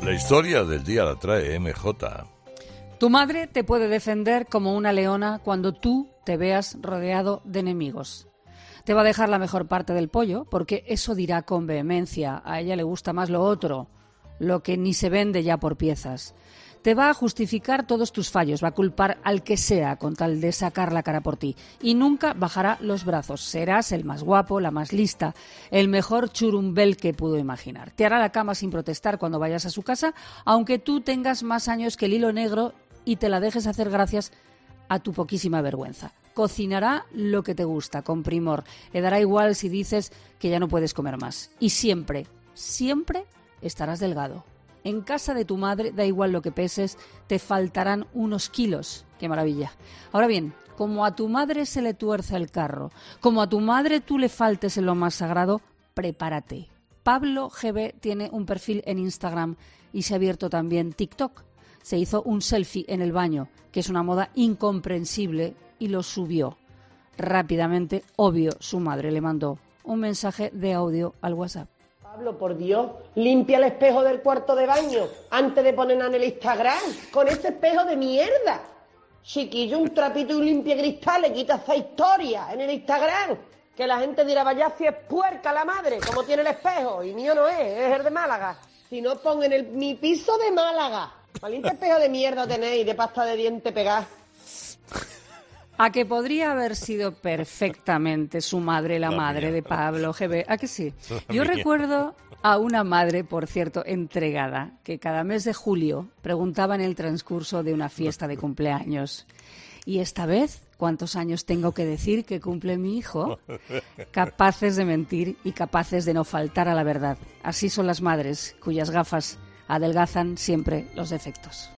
La historia del día la trae MJ. Tu madre te puede defender como una leona cuando tú te veas rodeado de enemigos. Te va a dejar la mejor parte del pollo porque eso dirá con vehemencia. A ella le gusta más lo otro, lo que ni se vende ya por piezas. Te va a justificar todos tus fallos, va a culpar al que sea con tal de sacar la cara por ti. Y nunca bajará los brazos. Serás el más guapo, la más lista, el mejor churumbel que pudo imaginar. Te hará la cama sin protestar cuando vayas a su casa, aunque tú tengas más años que el hilo negro y te la dejes hacer gracias a tu poquísima vergüenza. Cocinará lo que te gusta, con primor. Le dará igual si dices que ya no puedes comer más. Y siempre, siempre estarás delgado. En casa de tu madre, da igual lo que peses, te faltarán unos kilos. ¡Qué maravilla! Ahora bien, como a tu madre se le tuerza el carro, como a tu madre tú le faltes en lo más sagrado, prepárate. Pablo GB tiene un perfil en Instagram y se ha abierto también TikTok. Se hizo un selfie en el baño, que es una moda incomprensible, y lo subió. Rápidamente, obvio, su madre le mandó un mensaje de audio al WhatsApp. Pablo, por Dios, limpia el espejo del cuarto de baño antes de ponerla en el Instagram, con ese espejo de mierda. Chiquillo, un trapito y un limpia cristal, le quita esa historia en el Instagram, que la gente dirá, vaya si es puerca la madre, como tiene el espejo, y mío no es el de Málaga. Si no, pon en mi piso de Málaga. ¿Valiente espejo de mierda tenéis, de pasta de diente pegada? A que podría haber sido perfectamente su madre, la madre de Pablo GB. ¿A que sí? Yo recuerdo a una madre, por cierto, entregada, que cada mes de julio preguntaba en el transcurso de una fiesta de cumpleaños. ¿Y esta vez cuántos años tengo que decir que cumple mi hijo? Capaces de mentir y capaces de no faltar a la verdad. Así son las madres, cuyas gafas adelgazan siempre los defectos.